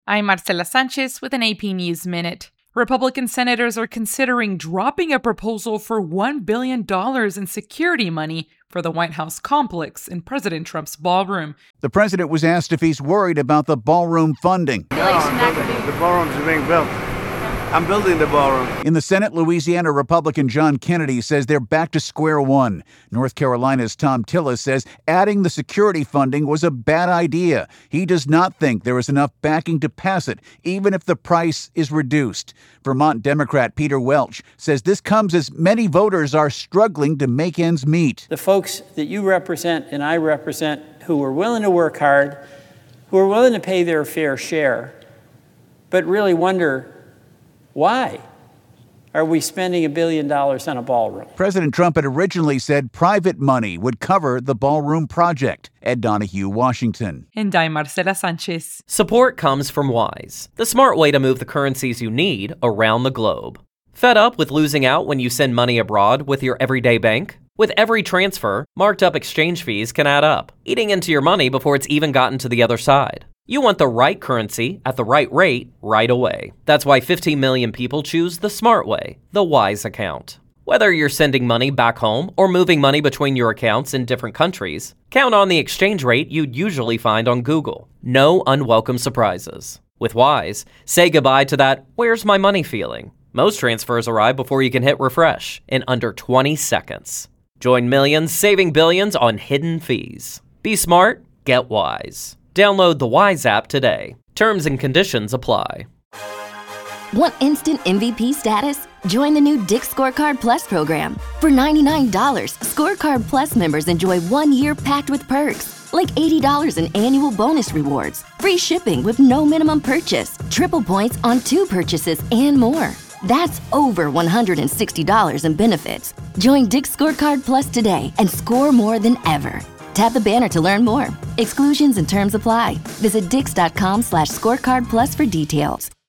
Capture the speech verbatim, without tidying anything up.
I'm Marcela Sanchez with an A P News Minute. Republican senators are considering dropping a proposal for one billion dollars in security money for the White House complex in President Trump's ballroom. The president was asked if he's worried about the ballroom funding. No, I'm building, the ballrooms are being built. I'm building the ballroom. In the Senate, Louisiana Republican John Kennedy says they're back to square one. North Carolina's Thom Tillis says adding the security funding was a bad idea. He does not think there is enough backing to pass it, even if the price is reduced. Vermont Democrat Peter Welch says this comes as many voters are struggling to make ends meet. The folks that you represent and I represent who are willing to work hard, who are willing to pay their fair share, but really wonder, why are we spending a billion dollars on a ballroom? President Trump had originally said private money would cover the ballroom project. Ed Donahue, Washington. And I'm Marcela Sanchez. Support comes from Wise, the smart way to move the currencies you need around the globe. Fed up with losing out when you send money abroad with your everyday bank? With every transfer, marked up exchange fees can add up, eating into your money before it's even gotten to the other side. You want the right currency at the right rate right away. That's why fifteen million people choose the smart way, the Wise account. Whether you're sending money back home or moving money between your accounts in different countries, count on the exchange rate you'd usually find on Google. No unwelcome surprises. With Wise, say goodbye to that "where's my money" feeling. Most transfers arrive before you can hit refresh in under twenty seconds. Join millions saving billions on hidden fees. Be smart, get Wise. Download the Wise app today. Terms and conditions apply. Want instant M V P status? Join the new Dick's Scorecard Plus program. For ninety-nine dollars, Scorecard Plus members enjoy one year packed with perks, like eighty dollars in annual bonus rewards, free shipping with no minimum purchase, triple points on two purchases, and more. That's over one hundred sixty dollars in benefits. Join Dick's Scorecard Plus today and score more than ever. Tap the banner to learn more. Exclusions and terms apply. Visit dix.com slash scorecard plus for details.